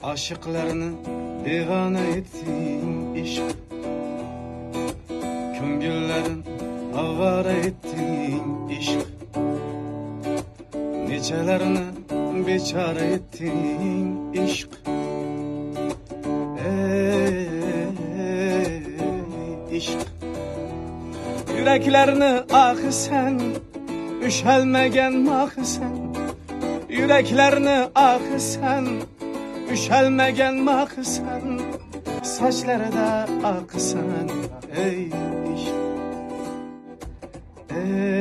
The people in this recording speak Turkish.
Aşıklarını divane ettin işq. Ko'ngillerin avara ettin işq. Neçelerini bechara ettin işq. İşq. Yüreklerini ahı sen, üşelmegen mahı sen. Yüreklerini ahı sen, üşelmegen mahı sen. Saçları da akı sen, ey işq.